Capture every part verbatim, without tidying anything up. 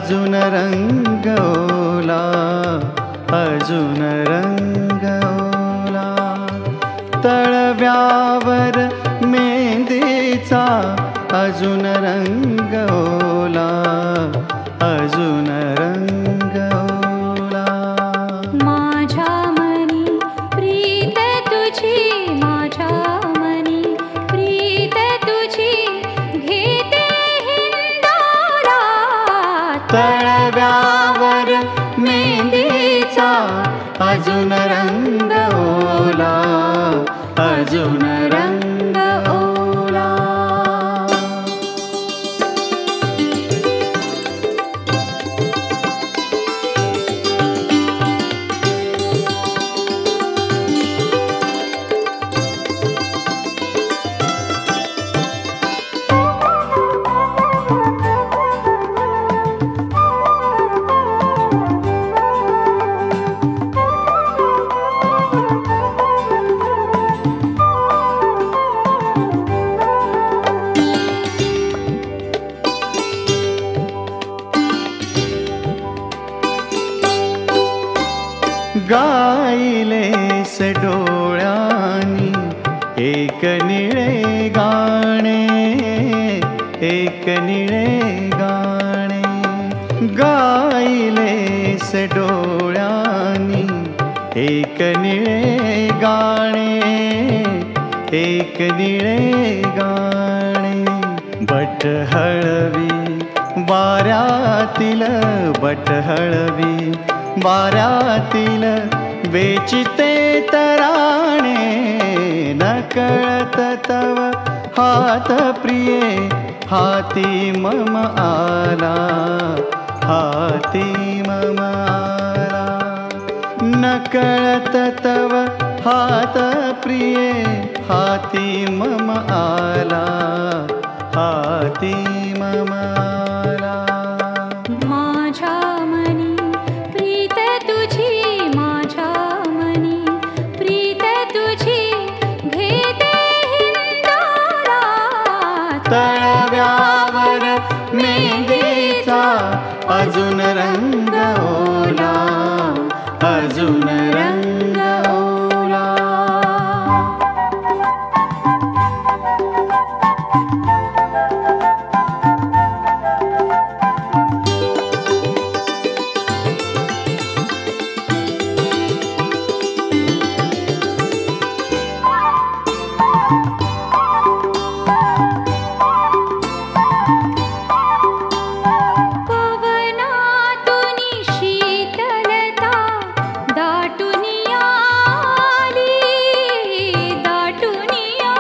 अजून रंग ओला, अजून रंग ओला. तळव्यावर मेहंदीचा अजून रंग ओला, अजून रंग ओला. माझ्या मनी प्रीत तुझी, माझ्या मनी प्रीत तुझी, घेते हिंदोला. तळव्यावर मेहंदीचा अजून रंग ओला, अजून रंग ओला. गायलेस डोळ्यांनी एक निळे गाणे, एक निळे गाणे. गायलेस डोळ्यांनी एक निळे गाणे, एक निळे गाणे. बट हळवी वाऱ्यातील, बट हळवी वाऱ्यातील वेचिते तराणे. नकळत तव हात प्रिये, हाती मम आला, हाती मम आला. नकळत तव हात प्रिये, हाती मम आला, हाती मम आला. माझ्या मनी प्रीत तुझी, माझ्या मनी प्रीत तुझी, घेते हिंदोला. तळव्यावर मेहंदीचा अजून रंग ओला, अजून रंग ओला. पवनातूनी शीतलता दाटून आली, दाटून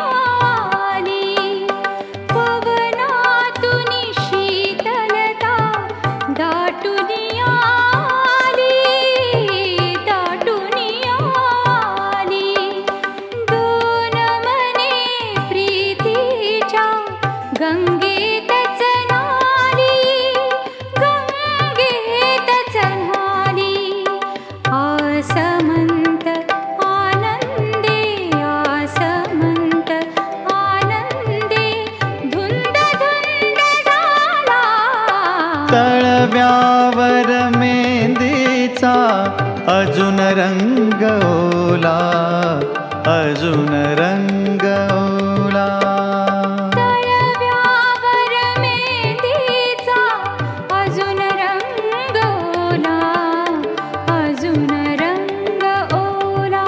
आली. पवनातूनी शीतलता दाटून आली, दाटून आली. दोन मने प्रीतीच्या गंगेतच न्हाली, गंगेतच न्हाली. आसमंत आनंदे, आसमंत आनंदे, धुंद धुंद झाला. तळव्यावर मेहंदीचा अजून रंग ओला, अजून रंग ओला. तळव्यावर मेहंदीचा अजून रंग ओला, अजून रंग ओला.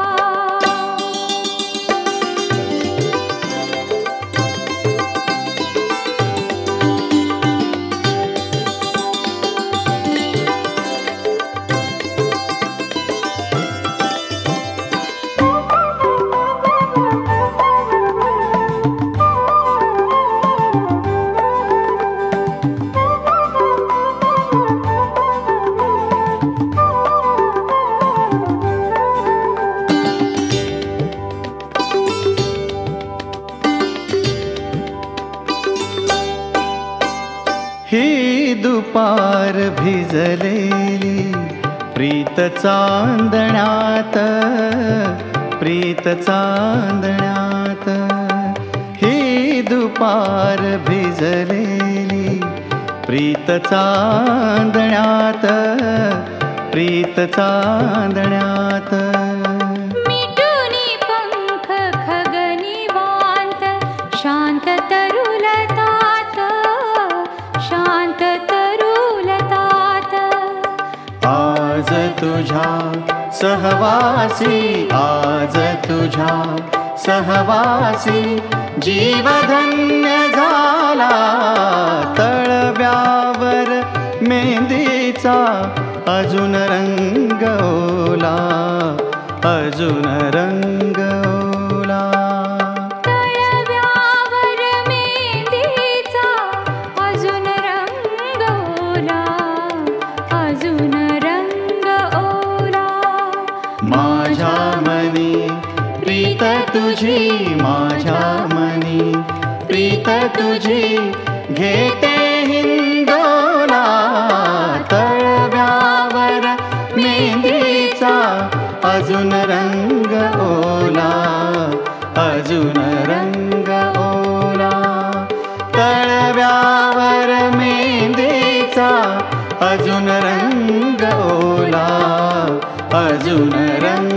ही दुपार भिजलेली प्रीत चांदण्यात, प्रीत चांदण्यात. ही दुपार भिजलेली प्रीत चांदण्यात प्रीत चांदण्यात मिटुनी पंख खगनिवांत शांत तरुलतात शांत तरुलतात आज तुझ्या सहवासी आज तुझ्या सहवासी जीवधन्य झाला तळव्यावर मेहंदीचा अजून रंग ओला अजून रंग ओला तळव्यावर मेहंदीचा अजून रंग ओला अजून रंग ओला माझ्या मनी प्रीत तुझी माझ्या मनी प्रीत तुझी घेते हिंदोला तळव्यावर मेहंदीचा अजून रंग ओला अजून रंग ओला तळव्यावर मेहंदीचा अजून रंग ओला अजून रंग